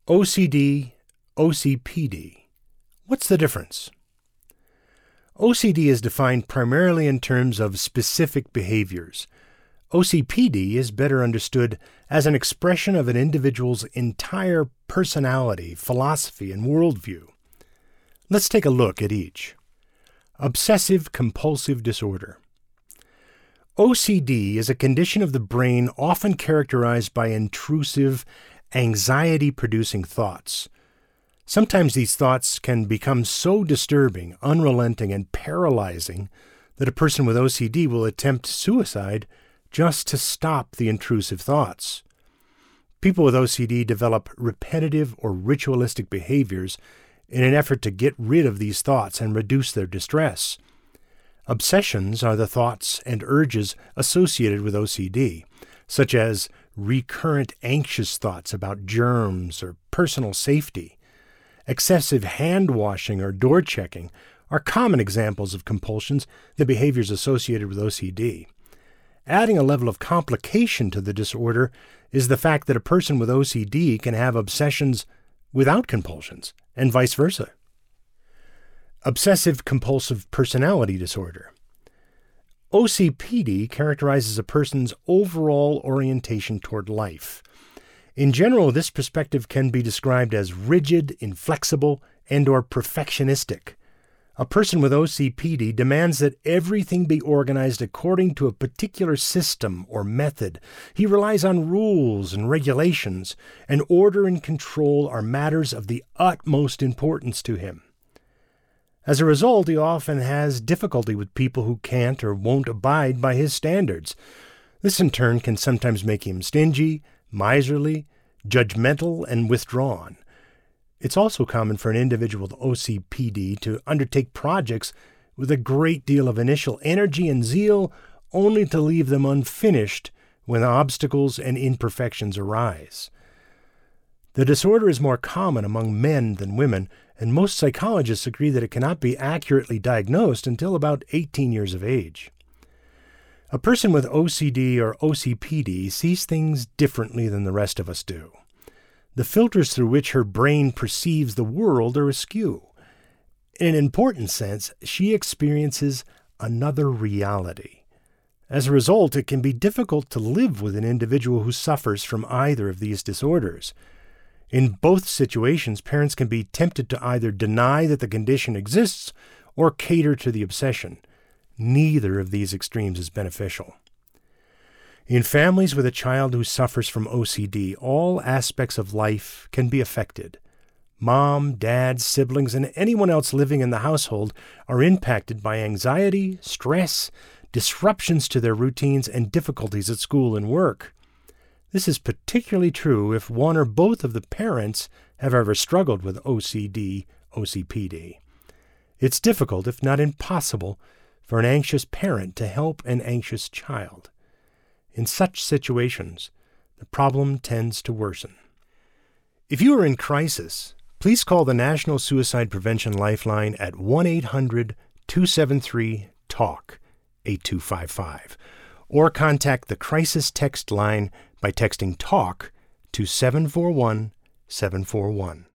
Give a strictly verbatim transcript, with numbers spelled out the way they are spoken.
O C D, O C P D. What's the difference? O C D is defined primarily in terms of specific behaviors. O C P D is better understood as an expression of an individual's entire personality, philosophy, and worldview. Let's take a look at each. Obsessive-compulsive disorder. O C D is a condition of the brain often characterized by intrusive, anxiety-producing thoughts. Sometimes these thoughts can become so disturbing, unrelenting, and paralyzing that a person with O C D will attempt suicide just to stop the intrusive thoughts. People with O C D develop repetitive or ritualistic behaviors in an effort to get rid of these thoughts and reduce their distress. Obsessions are the thoughts and urges associated with O C D, such as recurrent anxious thoughts about germs or personal safety. Excessive hand-washing or door-checking are common examples of compulsions, the behaviors associated with O C D. Adding a level of complication to the disorder is the fact that a person with O C D can have obsessions without compulsions, and vice versa. Obsessive-compulsive personality disorder. O C P D characterizes a person's overall orientation toward life. In general, this perspective can be described as rigid, inflexible, and or perfectionistic. A person with O C P D demands that everything be organized according to a particular system or method. He relies on rules and regulations, and order and control are matters of the utmost importance to him. As a result, he often has difficulty with people who can't or won't abide by his standards. This in turn can sometimes make him stingy, miserly, judgmental, and withdrawn. It's also common for an individual with O C P D to undertake projects with a great deal of initial energy and zeal, only to leave them unfinished when obstacles and imperfections arise. The disorder is more common among men than women, and most psychologists agree that it cannot be accurately diagnosed until about eighteen years of age. A person with O C D or O C P D sees things differently than the rest of us do. The filters through which her brain perceives the world are askew. In an important sense, she experiences another reality. As a result, it can be difficult to live with an individual who suffers from either of these disorders. In both situations, parents can be tempted to either deny that the condition exists or cater to the obsession. Neither of these extremes is beneficial. In families with a child who suffers from O C D, all aspects of life can be affected. Mom, dad, siblings, and anyone else living in the household are impacted by anxiety, stress, disruptions to their routines, and difficulties at school and work. This is particularly true if one or both of the parents have ever struggled with O C D, O C P D. It's difficult, if not impossible, for an anxious parent to help an anxious child. In such situations, the problem tends to worsen. If you are in crisis, please call the National Suicide Prevention Lifeline at one eight hundred two seven three talk eight two five five or contact the Crisis Text Line by texting TALK to seven four one seven four one.